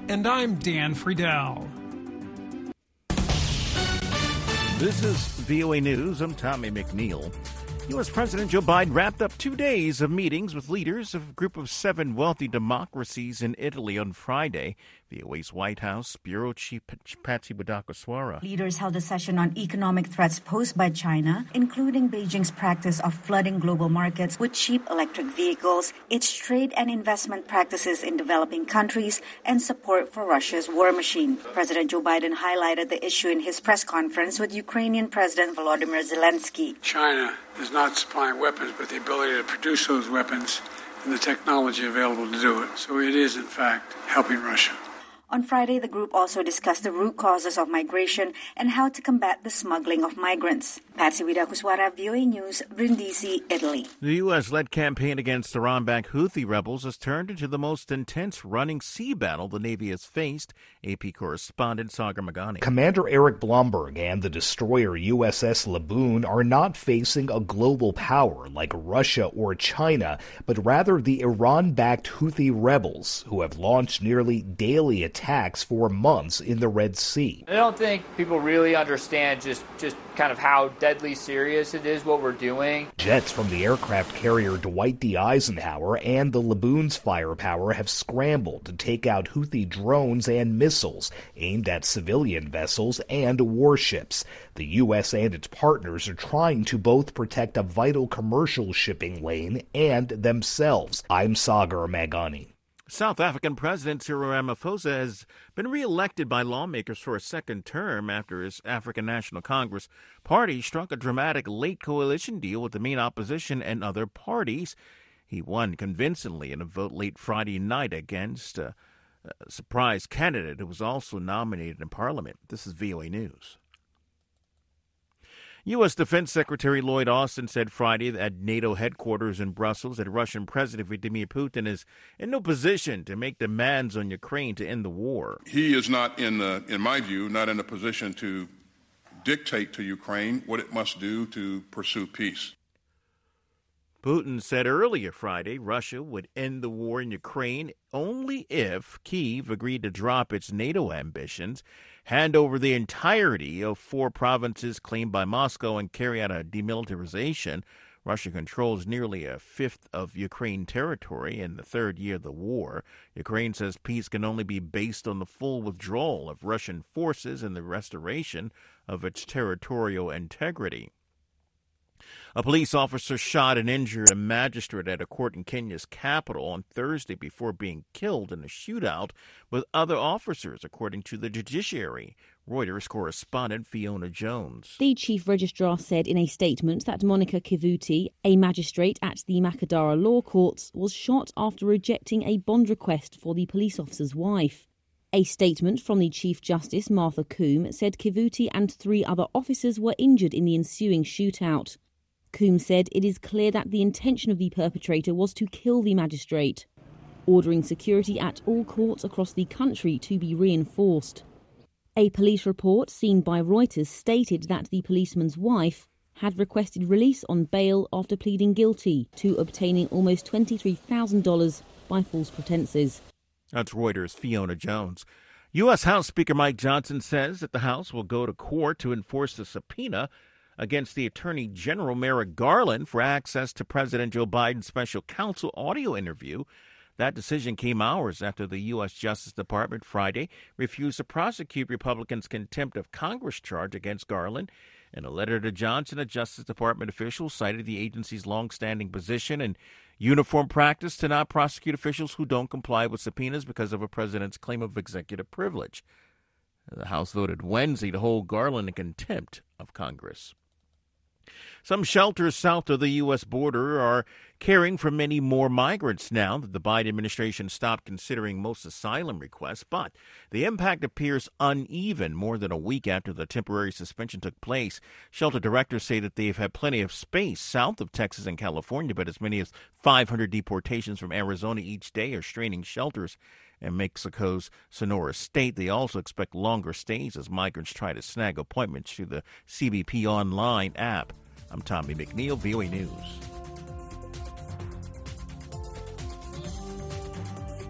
And I'm Dan Friedel. This is VOA News. I'm Tommy McNeil. U.S. President Joe Biden wrapped up 2 days of meetings with leaders of a group of 7 wealthy democracies in Italy on Friday. VOA's White House Bureau Chief Patsy Widakuswara. Leaders held a session on economic threats posed by China, including Beijing's practice of flooding global markets with cheap electric vehicles, its trade and investment practices in developing countries, and support for Russia's war machine. President Joe Biden highlighted the issue in his press conference with Ukrainian President Volodymyr Zelensky. China is not supplying weapons, but the ability to produce those weapons and the technology available to do it. So it is, in fact, helping Russia. On Friday, the group also discussed the root causes of migration and how to combat the smuggling of migrants. Patsy Widakuswara, VOA News, Brindisi, Italy. The U.S.-led campaign against Iran-backed Houthi rebels has turned into the most intense running sea battle the Navy has faced. AP correspondent Sagar Meghani. Commander Eric Blomberg and the destroyer USS Laboon are not facing a global power like Russia or China, but rather the Iran-backed Houthi rebels, who have launched nearly daily attacks for months in the Red Sea. I don't think people really understand just kind of how deadly serious it is what we're doing. Jets from the aircraft carrier Dwight D. Eisenhower and the Laboon's firepower have scrambled to take out Houthi drones and missiles aimed at civilian vessels and warships. The U.S. and its partners are trying to both protect a vital commercial shipping lane and themselves. I'm Sagar Meghani. South African President Cyril Ramaphosa has been re-elected by lawmakers for a second term after his African National Congress party struck a dramatic late coalition deal with the main opposition and other parties. He won convincingly in a vote late Friday night against a surprise candidate who was also nominated in Parliament. This is VOA News. U.S. Defense Secretary Lloyd Austin said Friday at NATO headquarters in Brussels that Russian President Vladimir Putin is in no position to make demands on Ukraine to end the war. He is not, in my view, not in a position to dictate to Ukraine what it must do to pursue peace. Putin said earlier Friday Russia would end the war in Ukraine only if Kyiv agreed to drop its NATO ambitions, hand over the entirety of 4 provinces claimed by Moscow, and carry out a demilitarization. Russia controls nearly a fifth of Ukraine territory in the third year of the war. Ukraine says peace can only be based on the full withdrawal of Russian forces and the restoration of its territorial integrity. A police officer shot and injured a magistrate at a court in Kenya's capital on Thursday before being killed in a shootout with other officers, according to the judiciary. Reuters correspondent Fiona Jones. The chief registrar said in a statement that Monica Kivuti, a magistrate at the Makadara Law Courts, was shot after rejecting a bond request for the police officer's wife. A statement from the Chief Justice, Martha Koom, said Kivuti and 3 other officers were injured in the ensuing shootout. Koom said it is clear that the intention of the perpetrator was to kill the magistrate, ordering security at all courts across the country to be reinforced. A police report seen by Reuters stated that the policeman's wife had requested release on bail after pleading guilty to obtaining almost $23,000 by false pretenses. That's Reuters' Fiona Jones. U.S. House Speaker Mike Johnson says that the House will go to court to enforce the subpoena against the Attorney General Merrick Garland for access to President Joe Biden's special counsel audio interview. That decision came hours after the U.S. Justice Department Friday refused to prosecute Republicans' contempt of Congress charge against Garland. In a letter to Johnson, a Justice Department official cited the agency's longstanding position and uniform practice to not prosecute officials who don't comply with subpoenas because of a president's claim of executive privilege. The House voted Wednesday to hold Garland in contempt of Congress. Some shelters south of the U.S. border are caring for many more migrants now that the Biden administration stopped considering most asylum requests, but the impact appears uneven more than a week after the temporary suspension took place. Shelter directors say that they've had plenty of space south of Texas and California, but as many as 500 deportations from Arizona each day are straining shelters in Mexico's Sonora state. They also expect longer stays as migrants try to snag appointments through the CBP Online app. I'm Tommy McNeil, VOA News.